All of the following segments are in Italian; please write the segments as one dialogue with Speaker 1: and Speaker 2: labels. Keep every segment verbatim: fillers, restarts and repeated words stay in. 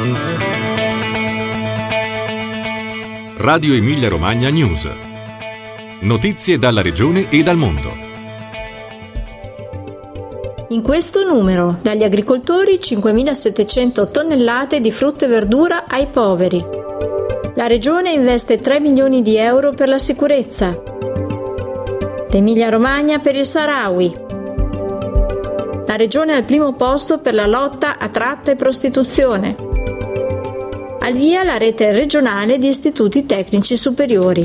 Speaker 1: Radio Emilia Romagna News. Notizie dalla regione e dal mondo.
Speaker 2: In questo numero, dagli agricoltori cinquemilasettecento tonnellate di frutta e verdura ai poveri. La regione investe tre milioni di euro per la sicurezza. L'Emilia Romagna per il Sahrawi. La regione è al primo posto per la lotta a tratta e prostituzione. Al via la rete regionale di istituti tecnici superiori.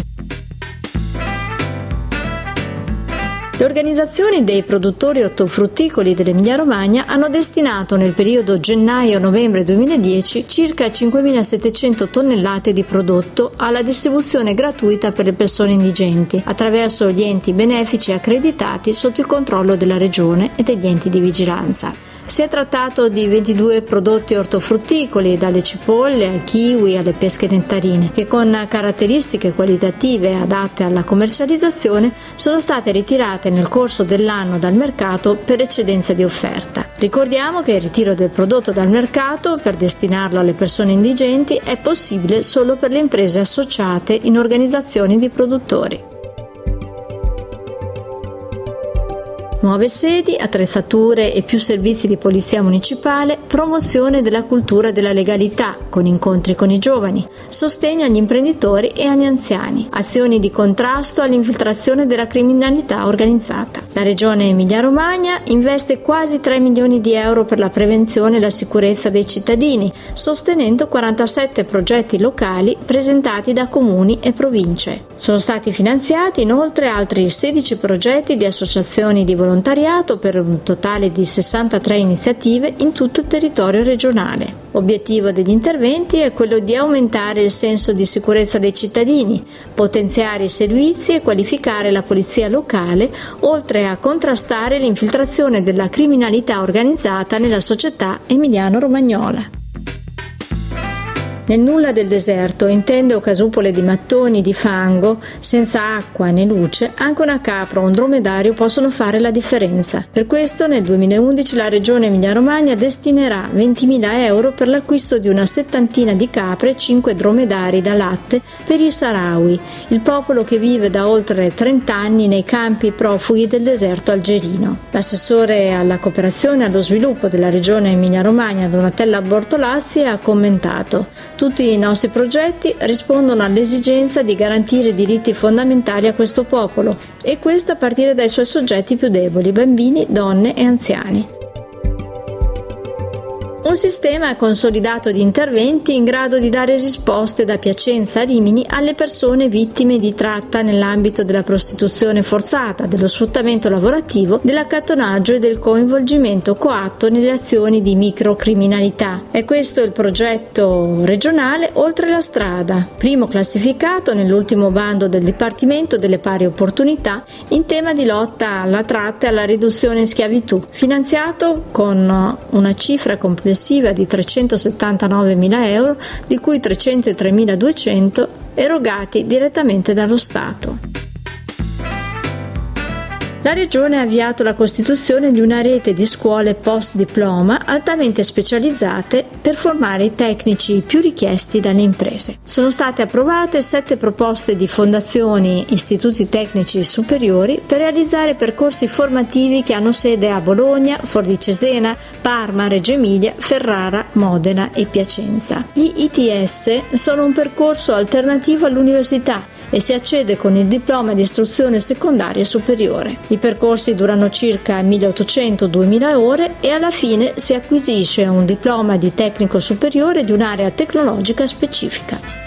Speaker 2: Le organizzazioni dei produttori ortofrutticoli dell'Emilia Romagna hanno destinato nel periodo gennaio-novembre duemiladieci circa cinquemilasettecento tonnellate di prodotto alla distribuzione gratuita per le persone indigenti attraverso gli enti benefici accreditati sotto il controllo della regione e degli enti di vigilanza. Si è trattato di ventidue prodotti ortofrutticoli, dalle cipolle al kiwi alle pesche nettarine, che con caratteristiche qualitative adatte alla commercializzazione sono state ritirate nel corso dell'anno dal mercato per eccedenza di offerta. Ricordiamo che il ritiro del prodotto dal mercato per destinarlo alle persone indigenti è possibile solo per le imprese associate in organizzazioni di produttori. Nuove sedi, attrezzature e più servizi di polizia municipale, promozione della cultura della legalità con incontri con i giovani, sostegno agli imprenditori e agli anziani, azioni di contrasto all'infiltrazione della criminalità organizzata. La regione Emilia-Romagna investe quasi tre milioni di euro per la prevenzione e la sicurezza dei cittadini, sostenendo quarantasette progetti locali presentati da comuni e province. Sono stati finanziati inoltre altri sedici progetti di associazioni di volontariato volontariato per un totale di sessantatré iniziative in tutto il territorio regionale. L'obiettivo degli interventi è quello di aumentare il senso di sicurezza dei cittadini, potenziare i servizi e qualificare la polizia locale, oltre a contrastare l'infiltrazione della criminalità organizzata nella società emiliano-romagnola. Nel nulla del deserto, in tende o casupole di mattoni di fango, senza acqua né luce, anche una capra o un dromedario possono fare la differenza. Per questo nel duemilaundici la regione Emilia-Romagna destinerà ventimila euro per l'acquisto di una settantina di capre e cinque dromedari da latte per i Sahrawi, il popolo che vive da oltre trenta anni nei campi profughi del deserto algerino. L'assessore alla cooperazione e allo sviluppo della regione Emilia-Romagna, Donatella Bortolassi, ha commentato: tutti i nostri progetti rispondono all'esigenza di garantire i diritti fondamentali a questo popolo, e questo a partire dai suoi soggetti più deboli, bambini, donne e anziani. Un sistema consolidato di interventi in grado di dare risposte da Piacenza a Rimini alle persone vittime di tratta nell'ambito della prostituzione forzata, dello sfruttamento lavorativo, dell'accattonaggio e del coinvolgimento coatto nelle azioni di microcriminalità. È questo il progetto regionale Oltre la strada, primo classificato nell'ultimo bando del Dipartimento delle Pari Opportunità in tema di lotta alla tratta e alla riduzione in schiavitù, finanziato con una cifra complessiva di trecentosettantanovemila euro, di cui trecentotremiladuecento erogati direttamente dallo Stato. La Regione ha avviato la costituzione di una rete di scuole post-diploma altamente specializzate per formare i tecnici più richiesti dalle imprese. Sono state approvate sette proposte di fondazioni, istituti tecnici superiori per realizzare percorsi formativi che hanno sede a Bologna, Forlì Cesena, Parma, Reggio Emilia, Ferrara, Modena e Piacenza. Gli I T S sono un percorso alternativo all'università e si accede con il diploma di istruzione secondaria superiore. I percorsi durano circa milleottocento duemila ore e alla fine si acquisisce un diploma di tecnico superiore di un'area tecnologica specifica.